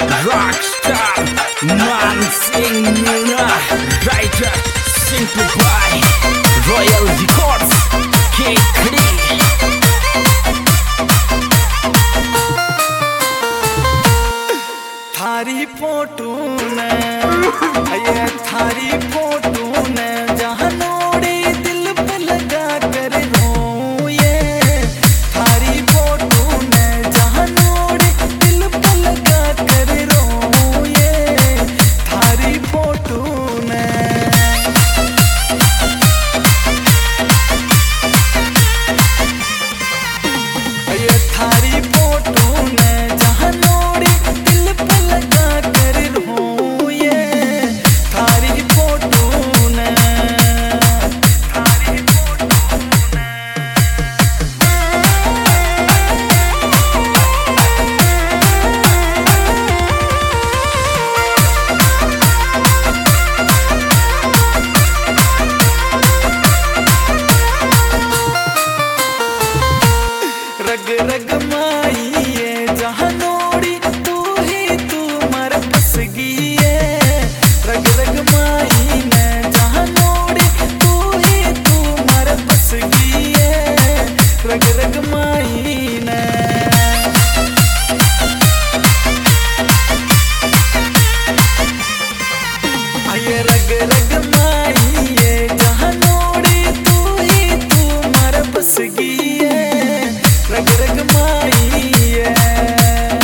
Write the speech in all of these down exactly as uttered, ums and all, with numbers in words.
Rockstar, man sing Nuna, writer, simplify, Royal Records, K three. थारी photo ने ये थारी फोटो ने जहाँ नोड़ी दिल पे लगा कर रो ये थारी फोटो ने जहाँ नोड़ी दिल पे लगा कर रो ये थारी फोटो ने ये थारी फोटो ने जहाँ नोड़ी दिल पे लगा कर रो ये थारी फोटो ने थारी फोटो ने रग रग माई ये जहाँ नोड़ी तू ही तू मर बस गई है रग रग माई ने जहाँ नोड़ी तू ही तू मर बस गई है रग रग माई ने ये रग रग माई ये जहाँ नोड़ी तू ही तू मर बस गई है रग रग माई है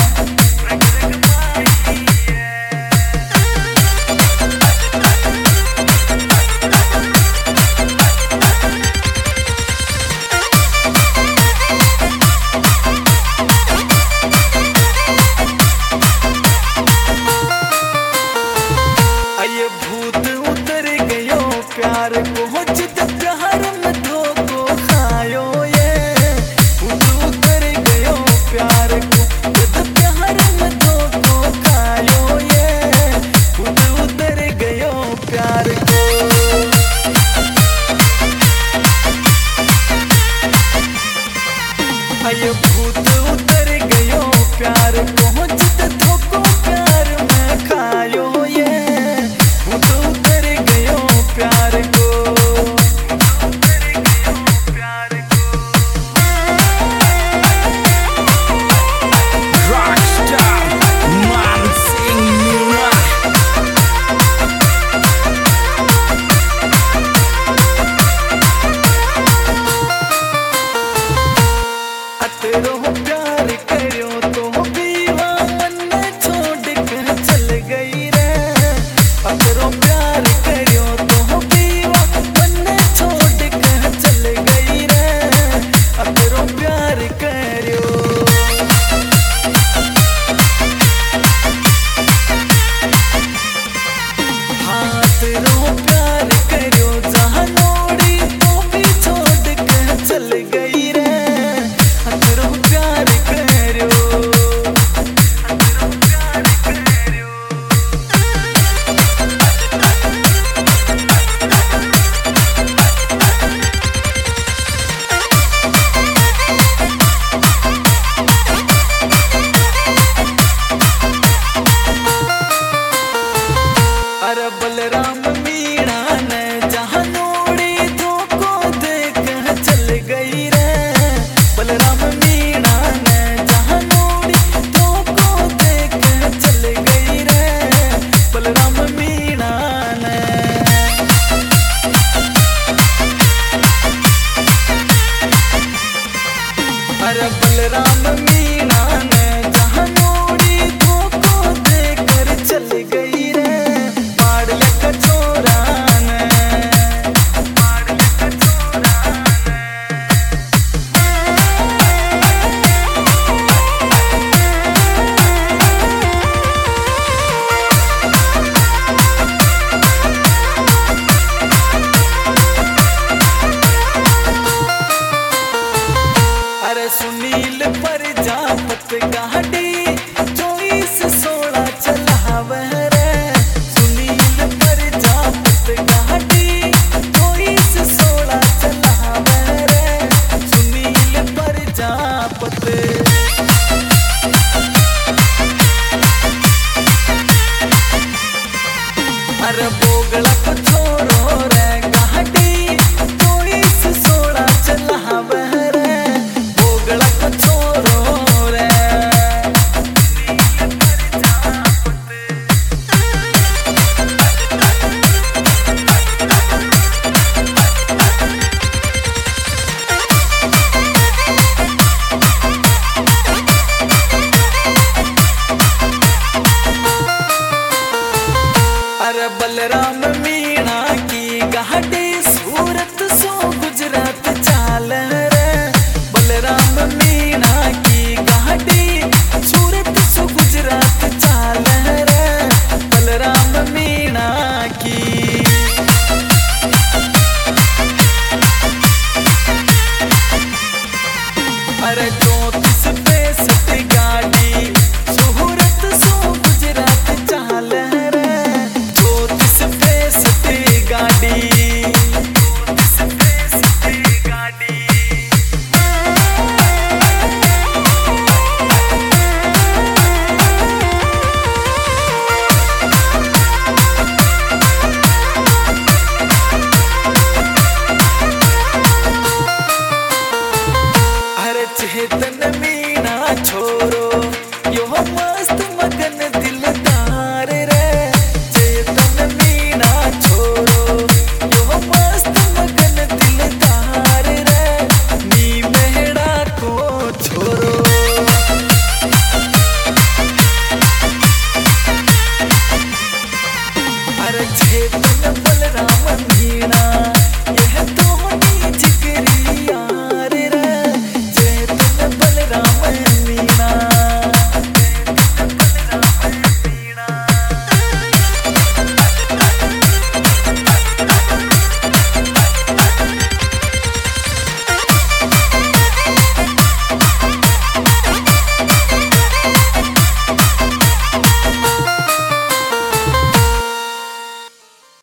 छोरो